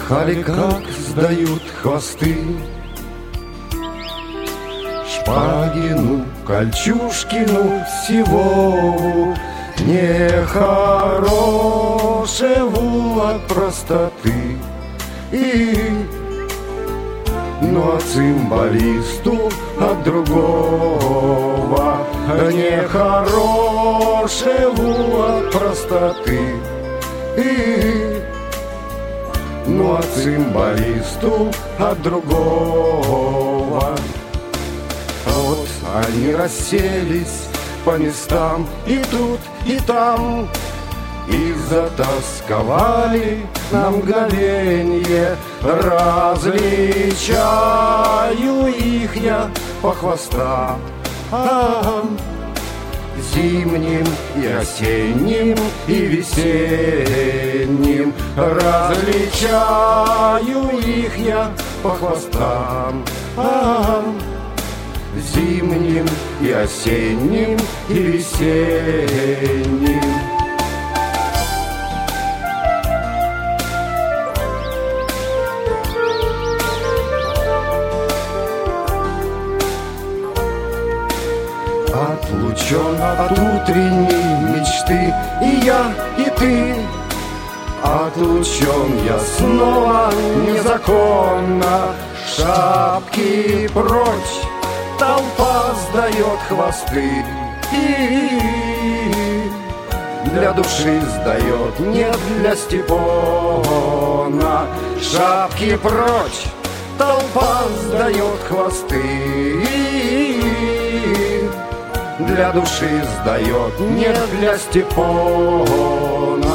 Слыхали, как сдают хвосты Шпагину, Кольчушкину, Сивову, нехорошеву от простоты. Ну а цимбалисту от другого, нехорошеву от простоты. Ну а цимбалисту от другого. Вот они расселись по местам и тут, и там, и затасковали на мгновенье. Различаю их я по хвостам, зимним и осенним и весенним. Различаю их я по хвостам, зимним и осенним и весенним. Отлучен от утренней мечты и я, и ты. Отлучен я снова незаконно. Шапки прочь, толпа сдает хвосты. Для души сдает, не для Степона. Шапки прочь, толпа сдает хвосты. Для души сдает, не для Степона.